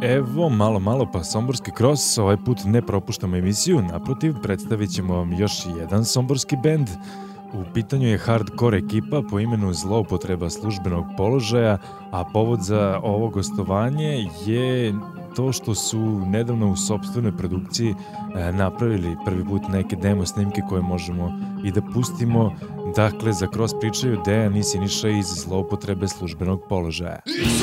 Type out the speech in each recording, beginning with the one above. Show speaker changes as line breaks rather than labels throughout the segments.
Evo, malo pa Somborski Cross, ovaj put ne propuštamo emisiju, naprotiv, predstavit ćemo vam još jedan somborski bend. U pitanju je hardcore ekipa po imenu Zloupotreba službenog položaja, a povod za ovo gostovanje je to što su nedavno u sopstvenoj produkciji napravili prvi put neke demo snimke koje možemo i da pustimo. Dakle, za Cross pričaju Dejan i Siniša iz Zloupotrebe službenog položaja.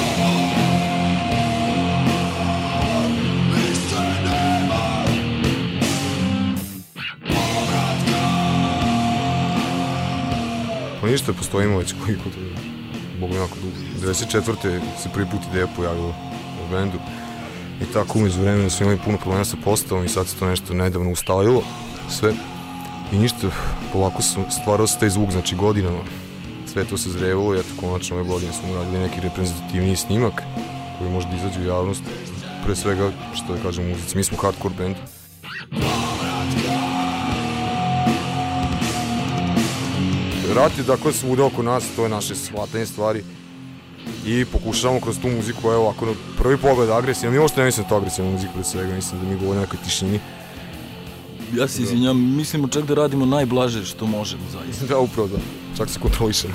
Pa ništa, postojimo već koliko to je, Bogu jako dugo. 94. se prvi put ideja pojavila u bendu i tako umeđu vremena smo imali puno problema sa postavom i sad se to nešto nedavno ustalilo sve i ništa, polako stvarao se taj zvuk, znači godinama sve to se zrevalo i eto konačno ove godine smo uradili neki reprezentativniji snimak koji može da izađe u javnost, pre svega što da kažem u muzici, mi smo hardcore band. Rat je dakle svuda oko nas, to je naše shvatanje stvari i pokušavamo kroz tu muziku, evo ovako na prvi pogled agresivno, mi uopšte ne mislim to agresivna muzika pre svega, mislim da mi govorimo o nekoj tišini.
Ja se izvinjam, mislimo čak da radimo najblaže što možemo zaista.
Da, upravo da, čak se kontrolišemo.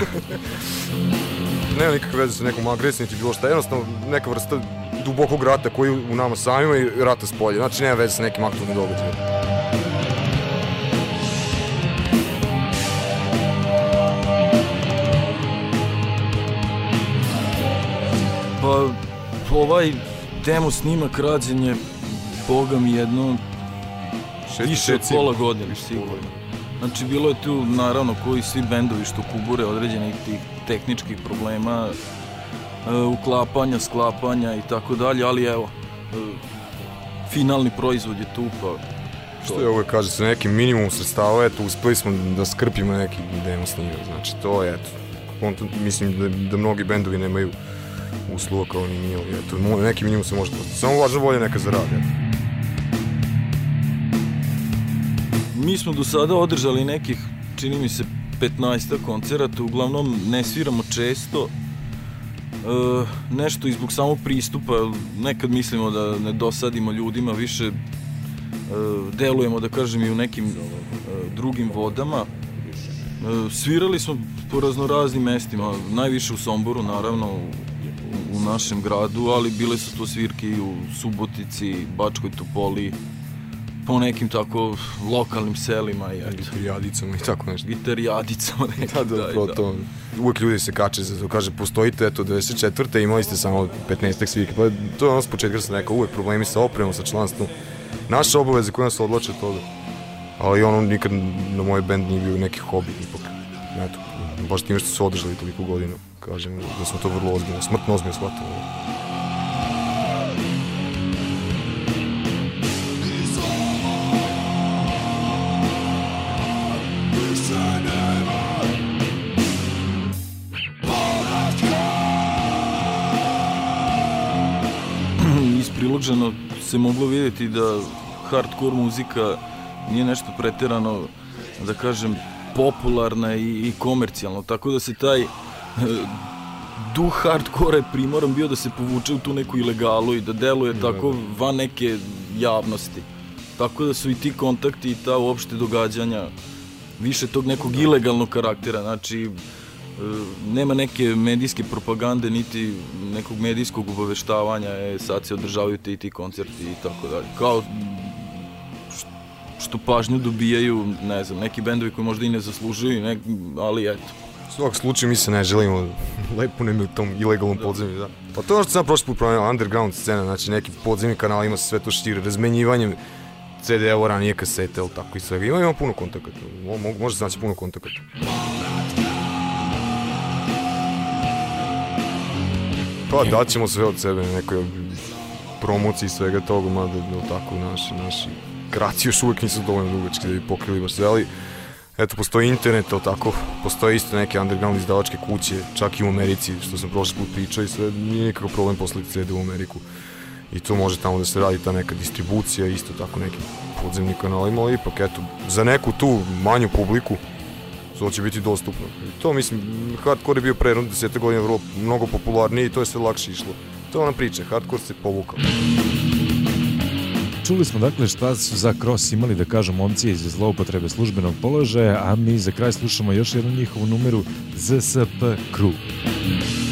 Nema nikakve veze sa nekom agresijom, niti bilo šta, jednostavno neka vrsta dubokog rata koji u nama samima i rata s polja, znači nema veze sa nekim aktualnim događajem.
Pa, ovaj demo snimak rađen je, boga mi, jedno više od pola godine, sigurno. Znači, bilo je tu, naravno, koji svi bendovi što kubure određenih tih tehničkih problema, uklapanja, sklapanja i tako dalje, ali evo, finalni proizvod je tu, pa...
Što je uvek kaže, sa nekim minimum sredstava, eto, uspeli smo da skrpimo neki demo snimak, znači, to je, eto, mislim da mnogi bendovi nemaju uslova kao ni mi, ali eto, neki minimum se može postaviti. Samo važno volje neka zaradi.
Mi smo do sada održali nekih, čini mi se, 15 koncerata, uglavnom ne sviramo često, nešto i zbog samog pristupa, nekad mislimo da ne dosadimo ljudima, više delujemo, da kažem, i u nekim drugim vodama. Svirali smo po raznoraznim mestima, najviše u Somboru, naravno, u našem gradu, ali bile su to svirke i u Subotici, Bačkoj Topoli, po nekim tako lokalnim selima i eto.
Gitarijadicama i tako nešto.
Gitarijadicama nekim,
da. To. Uvijek ljudi se kače za to, kaže, postojite, eto, 24. imali ste samo 15 svirke, pa to je ono s početka sam rekao, uvijek problemi sa opremom, sa članstvom. Naše obaveze koje nas odloče toga, ali ono nikad na moj band nije bio neki hobi, ipak, eto, baš time što su održali toliko godina, kažem, da smo to vrlo ozbiljno, smrtno ozbiljno shvatili.
Ispriloženo se moglo vidjeti da hardcore muzika nije nešto preterano, da kažem, popularna i komercijalno, tako da se taj duh hardcore je primoran bio da se povuče u tu neku ilegalu i da deluje tako van neke javnosti. Tako da su i ti kontakti i ta uopšte događanja više tog nekog ilegalnog karaktera, znači nema neke medijske propagande niti nekog medijskog obaveštavanja, sad se održavaju ti koncerti i tako dalje. Kao što pažnju dobijaju, ne znam, neki bendovi koji možda i ne zaslužuju, ali eto.
U svak slučaju mi se ne želimo lepo nema u tom ilegalnom podzemlju, da. Pa to je ono što sam prošli put pravila, underground scena, znači neki podzemni kanalima se sve to širi, razmenjivanjem CD-eva, ranije kasete, ali tako i svega. Imamo puno kontakata, može se naći puno kontakata. Pa daćemo sve od sebe, nekoj promociji svega toga, mada tako naši kraci još uvijek nisu dovoljno dugački da bi pokrili baš sve, ali eto, postoji internet, tako, postoje isto neke underground izdavačke kuće, čak i u Americi, što sam prošli put pričao i sve, nije nikakav problem poslati CD u Ameriku. I to može tamo da se radi ta neka distribucija, isto tako nekim podzemnim kanalima, ali ipak, eto, za neku tu manju publiku to će biti dostupno. I to, mislim, hardcore je bio pre 10 godina vrlo mnogo popularniji i to je sve lakše išlo. to je ona priča, hardcore se povukao.
Čuli smo dakle šta su za Cross imali da kažu momci iz Zloupotrebe službenog položaja, a mi za kraj slušamo još jednu njihovu numeru ZSP Crew.